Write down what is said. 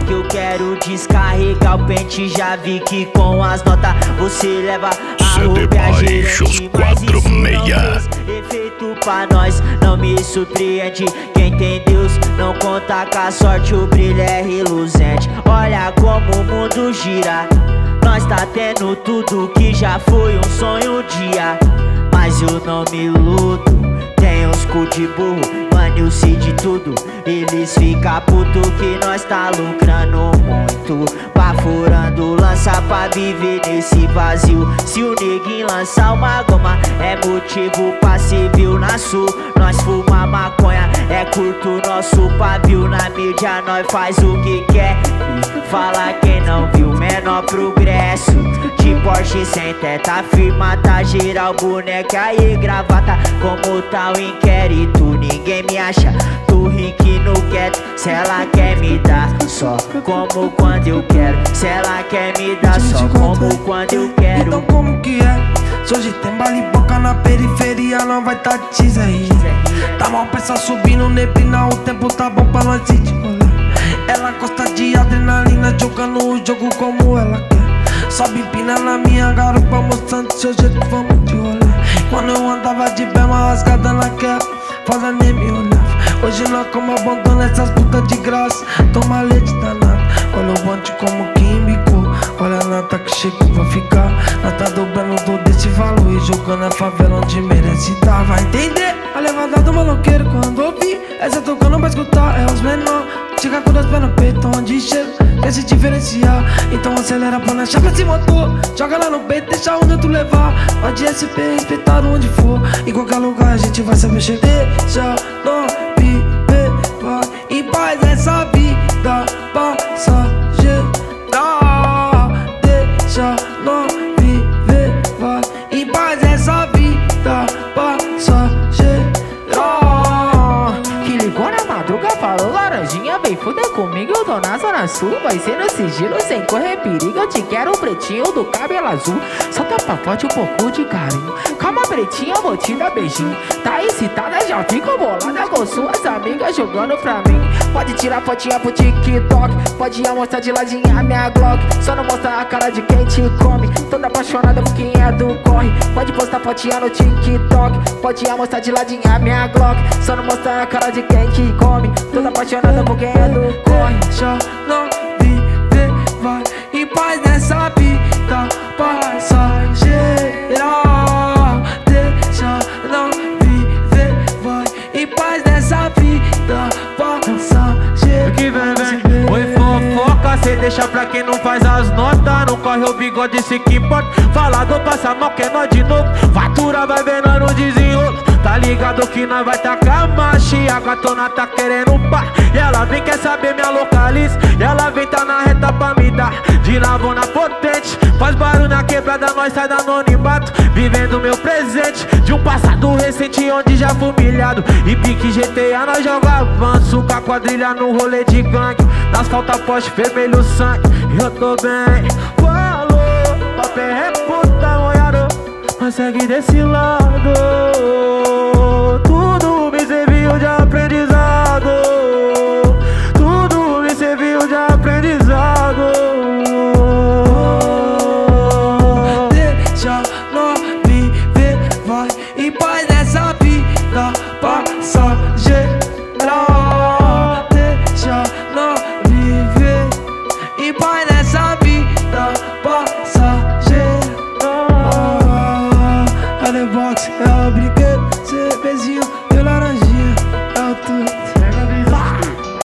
que eu quero descarregar o pente. Já vi que com as notas você leva a roupa a gerente, mas isso não fez efeito pra nós, não me surpreende. Quem tem Deus não conta com a sorte, o brilho é reluzente. Olha como o mundo gira, nós tá tendo tudo que já foi um sonho um dia. Mas eu não me iludo, tem uns cu de burro, mano, eu sei de tudo. Eles ficam puto que nós tá lucrando muito, furando lança pra viver nesse vazio. Se o neguinho lançar uma goma, é motivo pra civil. Na sul, nós fuma maconha, é curto nosso pavio. Na mídia nós faz o que quer e fala quem não viu menor progresso. De Porsche sem teta, firma, tá geral, boneca e gravata. Como tá o inquérito, ninguém me acha. Tô rico no quieto, se ela quer me dar só como quando eu quero. Se ela quer me dar só como quando eu quero. Então como que é? Se hoje tem bala e boca na periferia, não vai tá teaser aí. Tá mal peça subindo neblina, o tempo tá bom pra nós ir de rolê. Ela gosta de adrenalina, jogando o jogo como ela quer. Sobe empina na minha garupa, mostrando seu jeito, vamos de rolê. Quando eu andava de bem, uma rasgada naquela, foda nem me olhava. Hoje nós como abandona essas putas de graça, toma leite danado. Olha o bonde como que embicou, olha a nata que chegou, vai ficar. Nós tá dobrando todo esse valor e jogando a favela onde merece tá. Vai entender a levada do maloqueiro quando ouvir essa tocando pra escutar, é os menor. Chega com 2 pés no peito, onde chega, quer se diferenciar. Então acelera pra nós, chapa esse motor, joga lá no peito, deixa onde tu levar. Pode SP, respeitar onde for, em qualquer lugar a gente vai saber chegar. Deixa nós viver, vai em paz essa vida passageira. Deixa nós viver, vai em paz essa vida passageira. Que ligou na madruga, falou laranjinha, vem fuder comigo, eu tô na zona sul. Vai ser no sigilo, sem correr perigo, eu te quero pretinho do cabelo azul. Só tá pra forte um pouco de carinho, calma pretinha, eu vou te dar beijinho. Tá excitada, já fico bolada com suas amigas jogando pra mim. Pode tirar fotinha pro TikTok, pode mostrar de ladinha a minha Glock. Só não mostra a cara de quem te come, toda apaixonada por quem é do corre. Pode postar fotinha no TikTok, pode mostrar de ladinha a minha Glock. Só não mostra a cara de quem te come, toda apaixonada por quem é do corre. Deixa não viver, vai em paz nessa vida passageira. Deixa não viver, vai em paz nessa vida passageira. Que vem, oi fofoca, cê deixa pra quem não faz as notas. Não corre o bigode, se que importa. Falador passa mal, que é nós de novo. Fatura vai ver nós no desenrolo. Tá ligado que nós vai tacar a marcha. E a gatona tá querendo pá. E ela vem, quer saber minha localiza. E ela vem, tá na reta pra me dar de navona potente. Faz barulho na quebrada, nós sai da anonimato. Vivendo meu presente de um passado recente, onde já fui humilhado. E pique GTA nós joga avanço, com a quadrilha no rolê de gangue. Nas falta poste, vermelho sangue, eu tô bem. Falou, papel é puta, molhado, mas segue desse lado.